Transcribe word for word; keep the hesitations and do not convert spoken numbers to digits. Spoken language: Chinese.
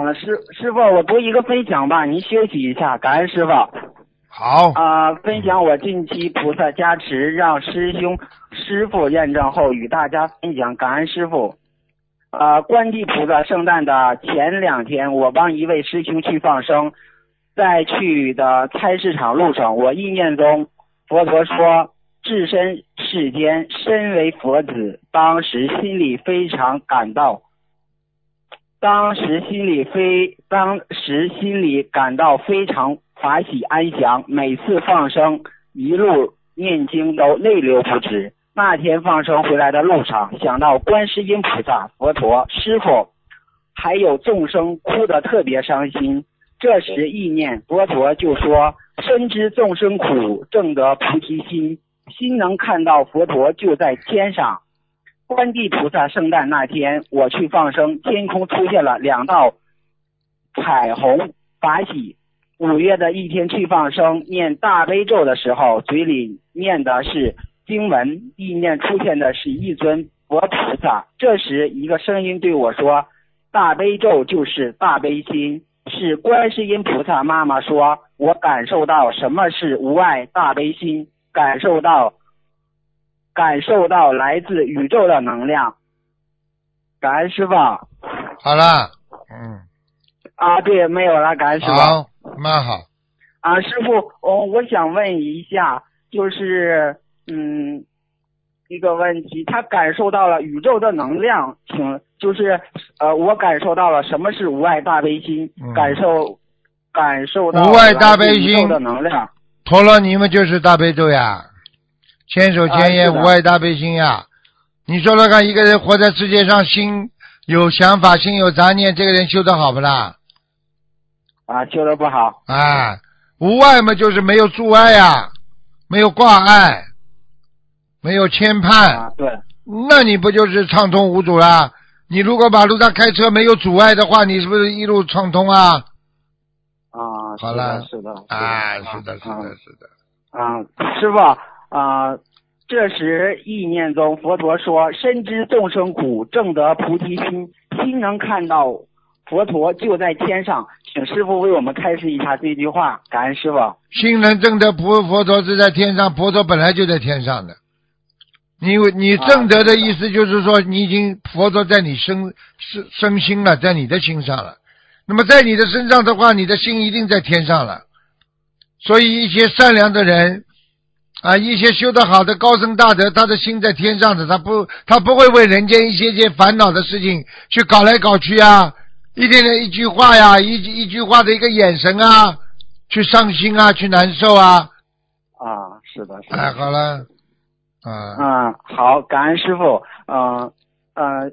啊，师师傅，我读一个分享吧，您休息一下，感恩师傅。 好。 啊、分享我近期菩萨加持，让师兄师傅验证后与大家分享，感恩师傅。啊、观地菩萨圣诞的前两天，我帮一位师兄去放生，在去的菜市场路上，我意念中佛陀说置身世间，身为佛子，当时心里非常感到。当时心里非当时心里感到非常法喜安详，每次放生一路念经都泪流不止。那天放生回来的路上，想到观世音菩萨、佛陀、师父，还有众生，哭得特别伤心。这时意念佛陀就说：深知众生苦，正得菩提心，心能看到佛陀就在天上。观地菩萨圣诞那天，我去放生，天空出现了两道彩虹，法喜。五月的一天去放生，念大悲咒的时候，嘴里念的是经文，意念出现的是一尊佛菩萨。这时一个声音对我说：大悲咒就是大悲心。是观世音菩萨妈妈说，我感受到什么是无碍大悲心，感受到感受到来自宇宙的能量。感恩师傅。 好了。嗯。 啊，对，没有了，感恩师傅。 好，蛮好。 啊，师傅，我我想问一下，就是嗯，一个问题，他感受到了宇宙的能量，请就是呃，我感受到了什么是无碍大悲心，嗯、感受感受到无碍大悲心宇宙的能量。 陀罗尼们就是大悲咒呀，千手千眼、啊、无碍大悲心呀。你说说看，一个人活在世界上，心有想法，心有杂念，这个人修得好不啦？ 啊，修得不好。 啊，无碍嘛，就是没有阻碍呀，没有挂碍，没有牵绊。 啊，对。 那你不就是畅通无阻啦？你如果马路上开车没有阻碍的话，你是不是一路畅通啊？ 啊， 好了， 是的， 啊，是的，是的，是的。 啊，师傅啊，这时意念中佛陀说：深知众生苦，正得菩提心，心能看到佛陀就在天上。请师傅为我们开示一下这句话，感恩师傅。 心能正得佛佛陀是在天上，佛陀本来就在天上的。你你正得的意思就是说，你已经佛陀在你身身身心了，在你的心上了。那么在你的身上的话，你的心一定在天上了。所以一些善良的人啊，一些修得好的高僧大德，他的心在天上的，他不他不会为人间一些些烦恼的事情去搞来搞去啊，一点点一句话呀，一一句话的一个眼神啊，去伤心啊，去难受啊。 啊，是的，是的。 哎，好了。啊， 嗯，好，感恩师傅。嗯、呃，呃。